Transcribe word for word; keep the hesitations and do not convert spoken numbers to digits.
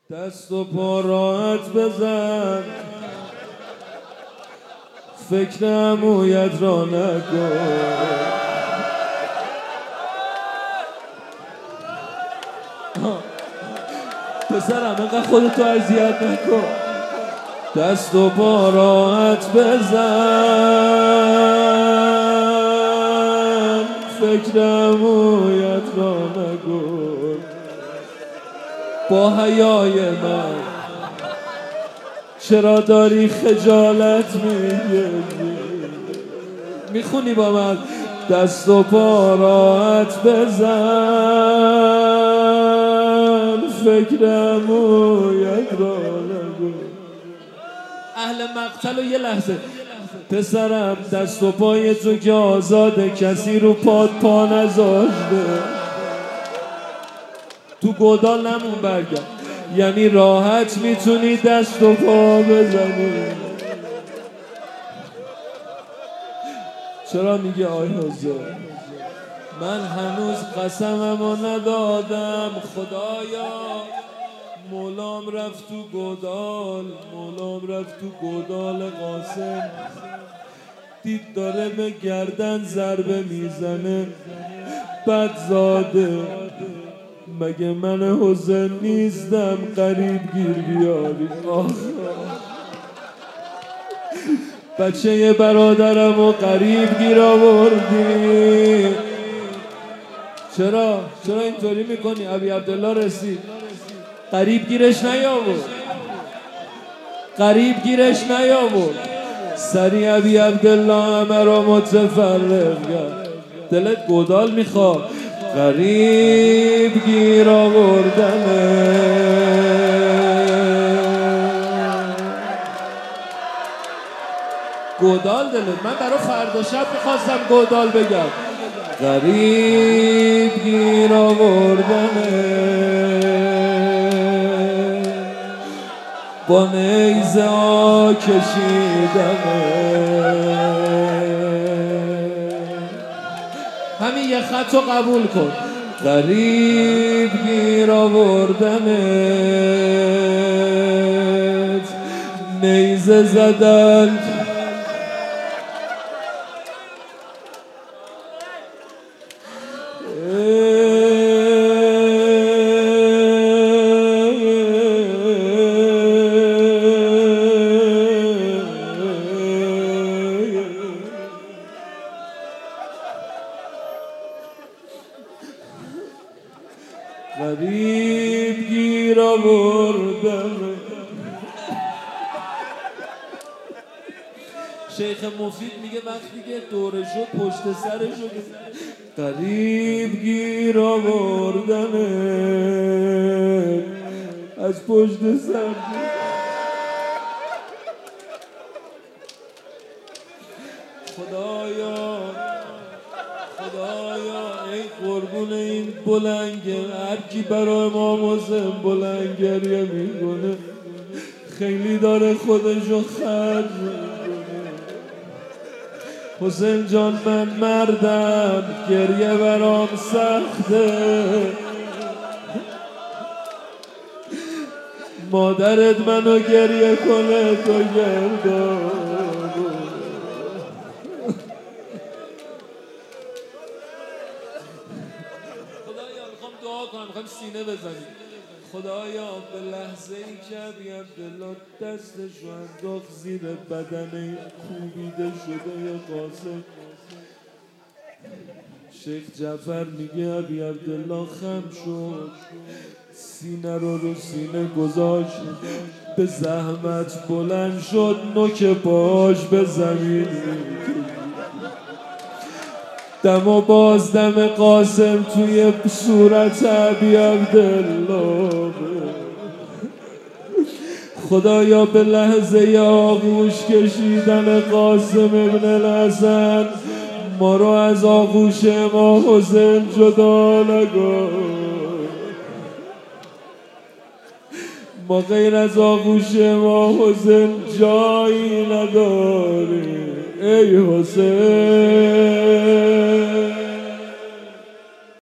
دست و پا راحت بزن، فکر عمویت را نکن. پسرم اینقدر خودتو اذیت نکن. دست و پا راحت بزن، فکر عمویت را نکن. با حیای من چرا داری خجالت میگیری؟ میخونی با من؟ دست و پا راحت بزن، فکر عمویت را نکن. اهل مقتل و یه لحظه پسرم، دست و پای تو که آزاده، کسی رو پاد پا نذاشته. تو گودال نمون برگرد، یعنی راحت میتونی دست و پا بزنی. چرا میگی آی حضور؟ من هنوز قسممو ندادم. خدایا مولام رفت تو گودال، مولام رفت تو گودال قاسم، دید داره به گردن ضربه میزنه. بدزاده مگه من حسین نیستم قریب گیر بیاری؟ آخ بچه برادرم و قریب گیر آوردی. چرا؟ چرا اینطوری میکنی؟ ابی عبدالله رسید قریب گیرش نیاورد، قریب گیرش نیاورد. سری ابی عبدالله همه را متفرق کرد. دلت گودال میخواد، قریب گیر آوردنه. گودال دلت، من برای فردا شب میخواستم گودال بگم. قریب گیر آوردنه، با نیزه ها کشیدنه. همین یه خطو قبول کن. قریب گیر آوردنت، نیزه زدن. قریب گیر آوردن. شیخ مفید میگه وقتی که دوره شد پشت سرشو قریب گیر آوردن از پشت سر. خدایا خدایا ای قربون این بلنگه، هر کی برای امام حسین بلنگریه میکنه خیلی داره خودشو خرج میکنه. حسین جان من مردم، گریه برام سخته. مادرت منو گریه کنه تو گردان. میخوایم سینه بزنیم. خدایا به لحظه ای که ابی عبدالله دستش رو انداخت زیر بدنه کوبیده شده قاسم، شیخ جعفر میگه ابی عبدالله خم شد، سینه رو رو سینه گذاشت، به زحمت بلند شد، نوک پاش به زمین دم و باز دم قاسم توی صورت ابی عبدالله. خدایا به لحظه آغوش کشیدن قاسم ابن الحسن ما رو از آغوش امام حسین جدا نکن. ما غیر از آغوش امام حسین جایی نداریم. ای حسین